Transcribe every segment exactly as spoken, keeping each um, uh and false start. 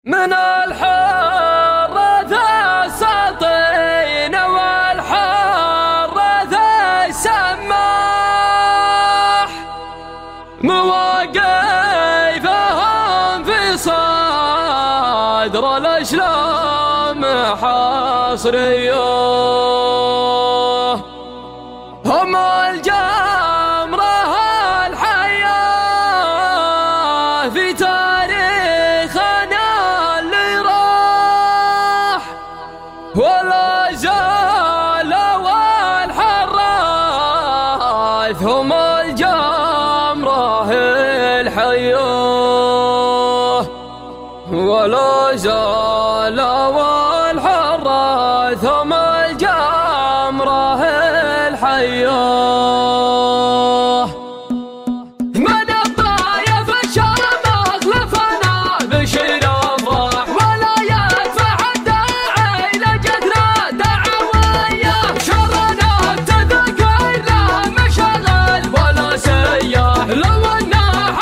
من الحارة الساطين والحارة السماح مواقفهم في صدر الإسلام حصرية. هم الجمرة الحية في تاريخنا اللي راح ولا زال، والحراث هم الجمرة الحية ولا زال، والحراث هم الجمرة الحية. من الطايف الشرم أخلفنا بشير أفراح ولا يدفع الداعي لجدنا دعوية. شرنا التذكر لا مشغل ولا سياح، لو أنا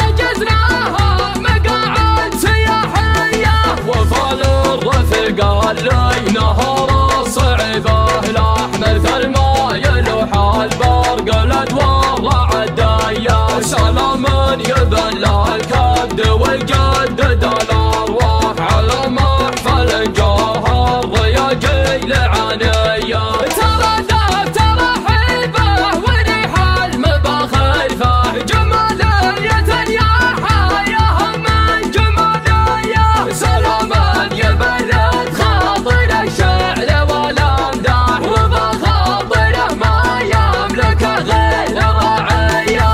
حجزناها مقاعد سياحية. وفال الرفق اللي نهر الصعبة لاح مثل ما يلوح البرق الأدوار عدايا. سلام يبلى الكبد ويجدد الأرواح على محفل جوهر رياجيل عنية. ترى دفتر حبه وريح المباخر فاه جمالية يا حياه من جمالية. سلاما يبرد خاطر الشعر والأمداح وبخاطره ما يملك غير رعية.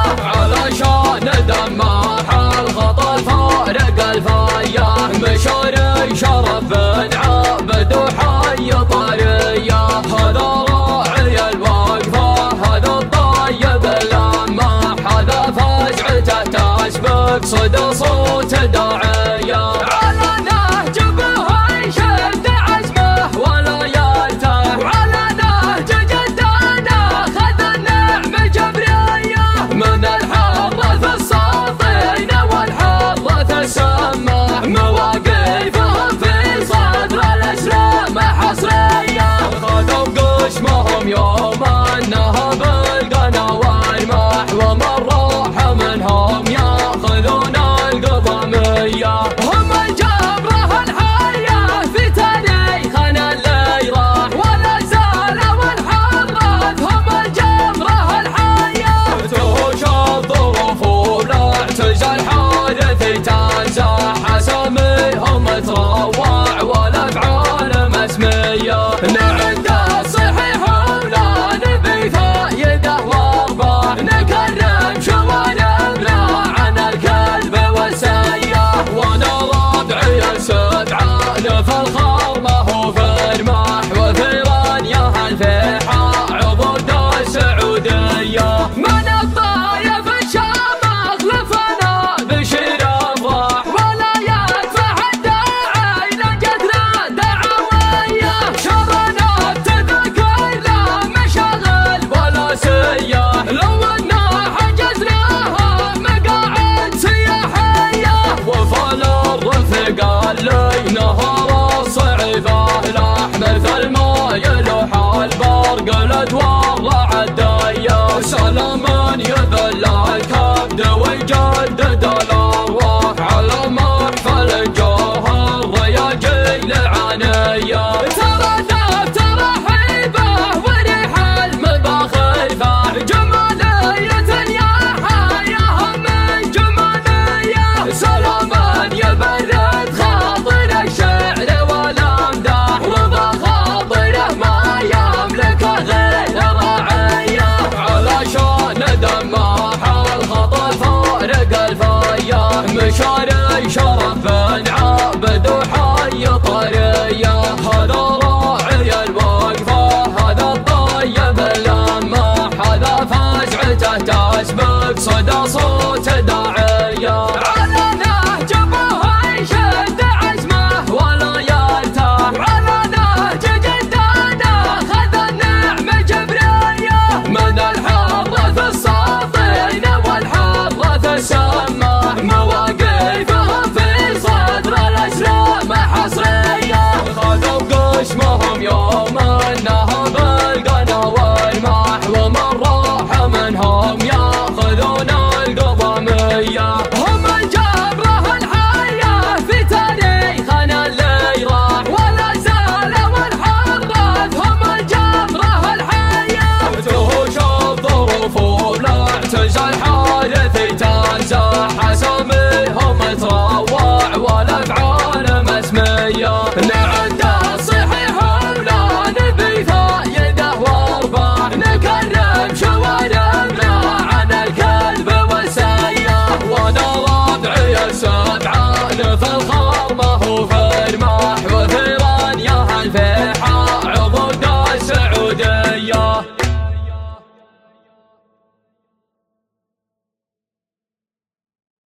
علشان دماح الخطا فارق الفياه مشور شرف بن عابد وحي طرية. هذا راعي الوقفة هذا الطيب اللماح هذا فزعته تسبق صدى صوت داعية. على نهج به يشد عزمه ولا يرتاح وعلى نهج جدنا خذ النعم جبرية. من الحرة الساطين والحرة السماح مواقفهم في صدر الإسلام حصرية. خذوا قسمهم يوم النهب القنا والماح ومن راح منهم ياخذون القضمية. هم الجمرة الحية في تاريخنا اللي راح ولا زال، والحراث هم الجمرة الحية. تهوش الظروف ولا تزال حادثي تنزاح اساميهم تروع والافعال مسمية. نعد الصحيح ولا نبي فايدة وارباح نكرم شواربنا عن الكذب والسياح. وانا ربعي السبعان في الخار ما هو في رماح وفيران يا هالفيحة عضد السعودية. من الطايف الشام أخلفنا بشير أفراح ولا يدفع الداعي لجدنا دعوية. شرنا التذكر لا مشغل ولا سياح، لو أنا حجزناها مقاعد سياحية. وفال الرفق اللي نهر الصعبة لاح مثل ما يلوح البرق الأدوار عدايا. سلاما يبلى الكبد ويجدد